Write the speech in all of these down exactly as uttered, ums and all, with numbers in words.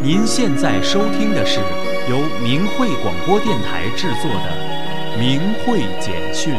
您现在收听的是由明慧广播电台制作的明慧简讯。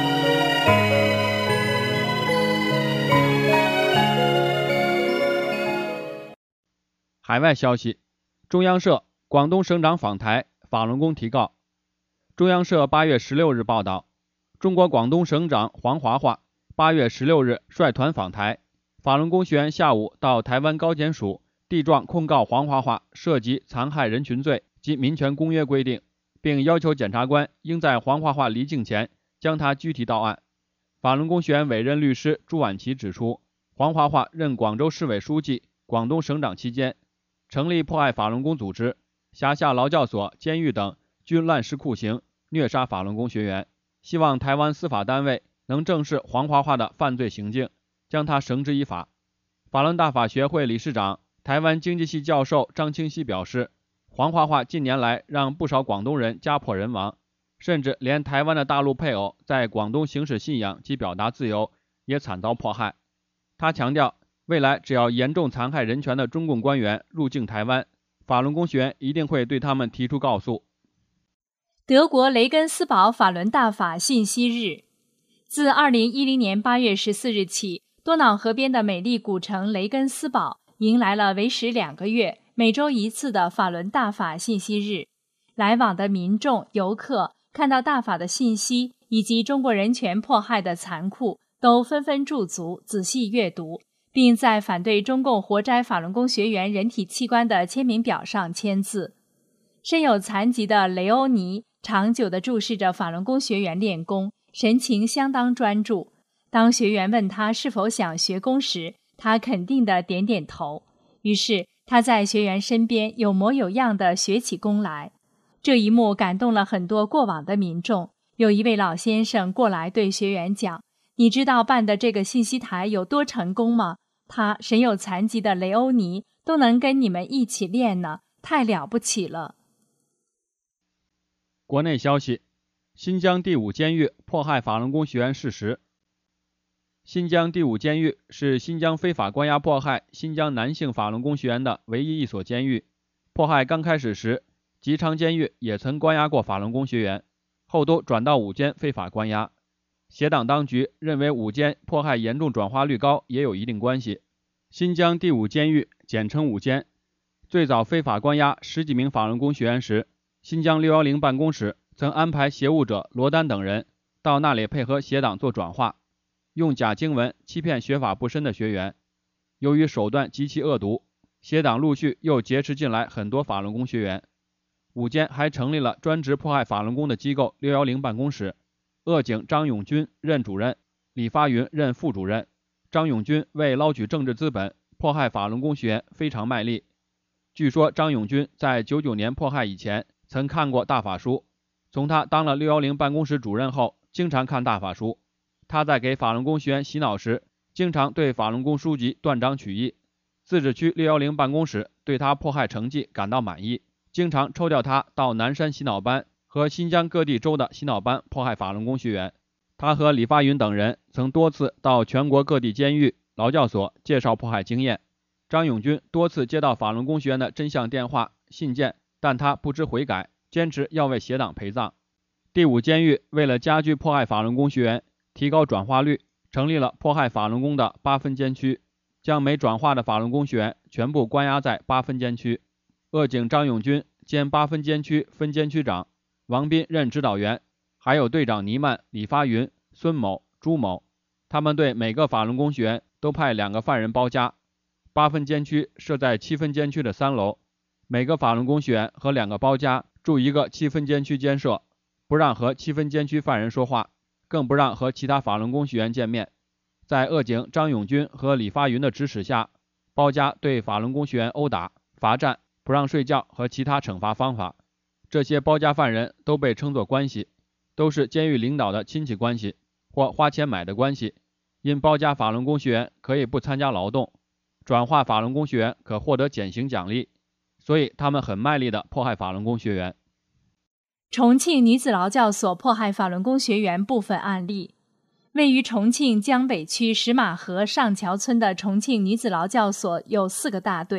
海外消息，中央社广东省长访台，法轮功提告。中央社八月十六日报道，中国广东省长黄华华八月十六日率团访台，法轮功学员下午到台湾高检署递状控告黄华华涉及残害人群罪及民权公约规定，并要求检察官应在黄华华离境前将他拘提到案。法轮功学员委任律师朱婉琪指出，黄华华任广州市委书记、广东省长期间，成立迫害法轮功组织，辖下劳教所、监狱等均滥施酷刑，虐杀法轮功学员。希望台湾司法单位能正视黄华华的犯罪行径，将他绳之以法。法轮大法学会理事长、台湾经济系教授张清熙表示，黄华华近年来让不少广东人家破人亡，甚至连台湾的大陆配偶在广东行使信仰及表达自由也惨遭迫害。他强调，未来只要严重残害人权的中共官员入境台湾，法轮功学员一定会对他们提出告诉。 德国雷根斯堡法轮大法信息日，自二零一零年八月十四日起，多瑙河边的美丽古城雷根斯堡迎来了为时两个月、每周一次的法轮大法信息日。来往的民众、游客看到大法的信息以及中国人权迫害的残酷，都纷纷驻足仔细阅读，并在反对中共活摘法轮功学员人体器官的签名表上签字。身有残疾的雷欧尼长久地注视着法轮功学员练功，神情相当专注。当学员问他是否想学功时，他肯定地点点头。于是他在学员身边有模有样地学起功来。这一幕感动了很多过往的民众。有一位老先生过来对学员讲，你知道办的这个信息台有多成功吗？他身有残疾的雷欧尼都能跟你们一起练呢，太了不起了。 国内消息，新疆第五监狱迫害法轮功学员事实。新疆第五监狱是新疆非法关押迫害新疆男性法轮功学员的唯一一所监狱。迫害刚开始时，吉昌监狱也曾关押过法轮功学员，后都转到五监非法关押。协党当局认为五监迫害严重转化率高也有一定关系。新疆第五监狱简称五监，最早非法关押十几名法轮功学员时，新疆六一零办公室曾安排协务者罗丹等人到那里配合协党做转化，用假经文欺骗学法不深的学员。由于手段极其恶毒，协党陆续又劫持进来很多法轮功学员。五监还成立了专职迫害法轮功的机构六一零办公室，恶警张永军任主任，李发云任副主任。张永军为捞取政治资本，迫害法轮功学员非常卖力。据说张永军在九九年迫害以前曾看过大法书，从他当了六一零办公室主任后，经常看大法书。他在给法轮功学员洗脑时，经常对法轮功书籍断章取义。自治区六一零办公室对他迫害成绩感到满意，经常抽调他到南山洗脑班和新疆各地州的洗脑班迫害法轮功学员。他和李发云等人曾多次到全国各地监狱、劳教所介绍迫害经验。张永军多次接到法轮功学员的真相电话、信件，但他不知悔改，坚持要为协党陪葬。第五监狱为了加剧迫害法轮功学员，提高转化率，成立了迫害法轮功的八分监区，将没转化的法轮功学员全部关押在八分监区。恶警张永军兼八分监区分监区长，王斌任指导员，还有队长尼曼、李发云、孙某、朱某。他们对每个法轮功学员都派两个犯人包夹。八分监区设在七分监区的三楼，每个法轮功学员和两个包夹住一个七分监区监舍，不让和七分监区犯人说话，更不让和其他法轮功学员见面。在恶警张永军和李发云的指使下，包夹对法轮功学员殴打、罚站、不让睡觉和其他惩罚方法。这些包夹犯人都被称作关系，都是监狱领导的亲戚关系或花钱买的关系。因包夹法轮功学员可以不参加劳动，转化法轮功学员可获得减刑奖励，所以他们很卖力地迫害法轮功学员。 重庆女子劳教所迫害法轮功学员部分案例。位于重庆江北区石马河上桥村的重庆女子劳教所有四个大队，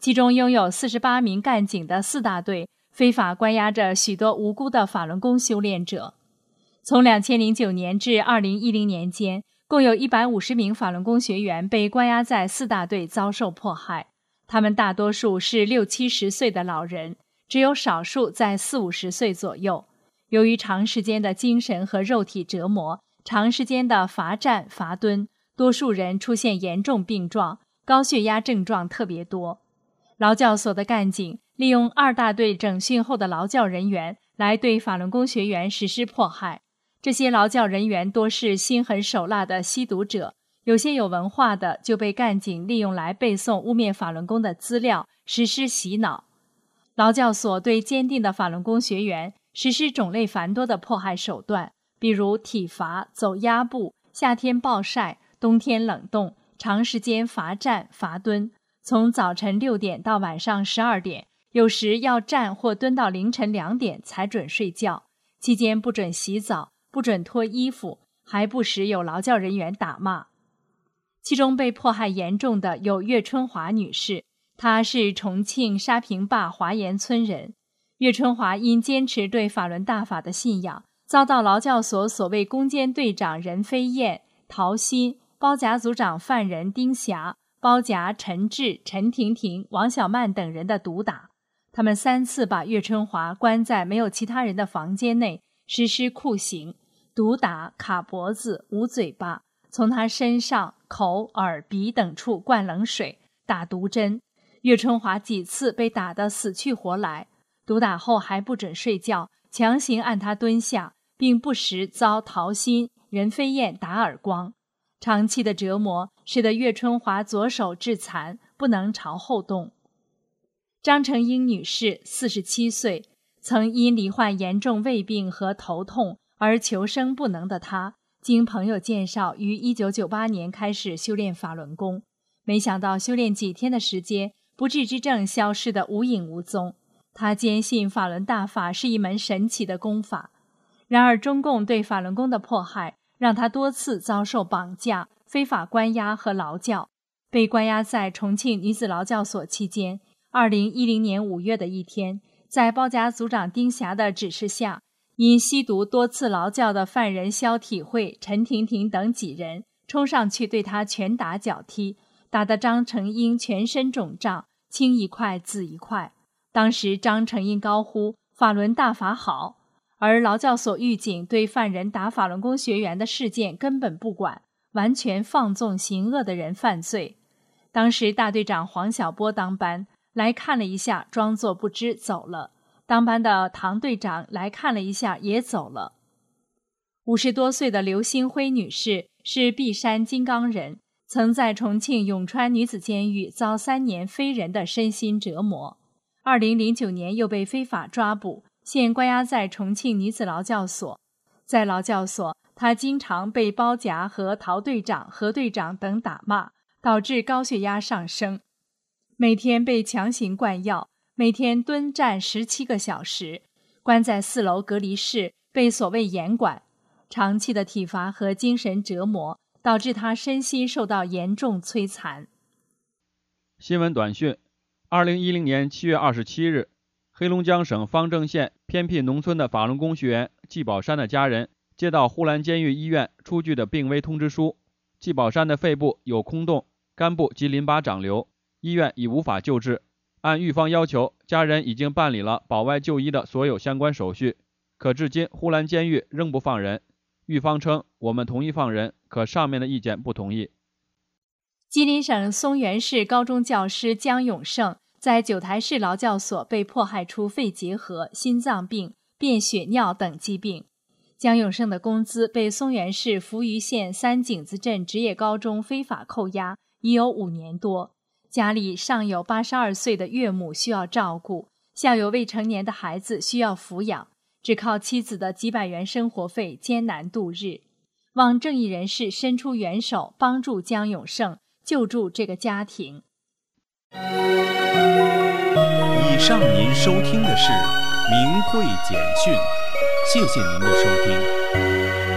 其中拥有四十八名干警的四大队非法关押着许多无辜的法轮功修炼者。从两千零九年至二零一零年间，共有一百五十名法轮功学员被关押在四大队遭受迫害，他们大多数是六七十岁的老人，只有少数在四五十岁左右。由于长时间的精神和肉体折磨，长时间的罚站罚蹲，多数人出现严重病状，高血压症状特别多。劳教所的干警利用二大队整训后的劳教人员来对法轮功学员实施迫害。这些劳教人员多是心狠手辣的吸毒者，有些有文化的就被干警利用来背诵污蔑法轮功的资料，实施洗脑。劳教所对坚定的法轮功学员实施种类繁多的迫害手段，比如体罚、走压步、夏天暴晒、冬天冷冻、长时间罚站罚蹲，从早晨六点到晚上十二点，有时要站或蹲到凌晨两点才准睡觉，期间不准洗澡，不准脱衣服，还不时有劳教人员打骂。其中被迫害严重的有岳春华女士，她是重庆沙坪坝华岩村人。岳春华因坚持对法轮大法的信仰，遭到劳教所所谓攻坚队长任飞燕、陶鑫、包夹组长犯人丁霞、包夹陈志、陈婷婷、王小曼等人的毒打。他们三次把岳春华关在没有其他人的房间内，实施酷刑，毒打、卡脖子、捂嘴巴，从他身上、口、耳、鼻等处灌冷水，打毒针。岳春华几次被打得死去活来，毒打后还不准睡觉，强行按他蹲下，并不时遭陶鑫、任飞燕打耳光。长期的折磨使得岳春华左手致残，不能朝后动。张成英女士四十七岁，曾因罹患严重胃病和头痛而求生不能的她，经朋友介绍于一九九八年开始修炼法轮功，没想到修炼几天的时间，不治之症消失得无影无踪。她坚信法轮大法是一门神奇的功法。然而中共对法轮功的迫害让她多次遭受绑架、非法关押和劳教。被关押在重庆女子劳教所期间，二零一零年五月的一天，在包夹组长丁霞的指示下，因吸毒多次劳教的犯人肖体慧、陈婷婷等几人冲上去对他拳打脚踢，打得张成英全身肿胀，青一块紫一块。当时张成英高呼法轮大法好，而劳教所狱警对犯人打法轮功学员的事件根本不管，完全放纵行恶的人犯罪。当时大队长黄小波当班，来看了一下，装作不知走了。当班的唐队长来看了一下，也走了。五十多岁的刘新辉女士是璧山金刚人，曾在重庆永川女子监狱遭三年非人的身心折磨。二零零九年又被非法抓捕，现关押在重庆女子劳教所。在劳教所，她经常被包夹和陶队长、何队长等打骂，导致高血压上升。每天被强行灌药，每天蹲站十七个小时，关在四楼隔离室，被所谓严管。长期的体罚和精神折磨导致他身心受到严重摧残。 新闻短讯：二零一零年七月二十七日，黑龙江省方正县偏僻农村的法轮功学员季宝山的家人接到呼兰监狱医院出具的病危通知书，季宝山的肺部有空洞，肝部及淋巴长瘤，医院已无法救治。按狱方要求，家人已经办理了保外就医的所有相关手续，可至今呼兰监狱仍不放人。狱方称，我们同意放人，可上面的意见不同意。 吉林省松原市高中教师江永胜在九台市劳教所被迫害出肺结核、心脏病、便血尿等疾病。江永胜的工资被松原市扶余县三井子镇职业高中非法扣押已有五年多。家里上有八十二岁的岳母需要照顾，下有未成年的孩子需要抚养，只靠妻子的几百元生活费艰难度日。望正义人士伸出援手，帮助江永胜，救助这个家庭。 以上您收听的是明慧简讯，谢谢您的收听。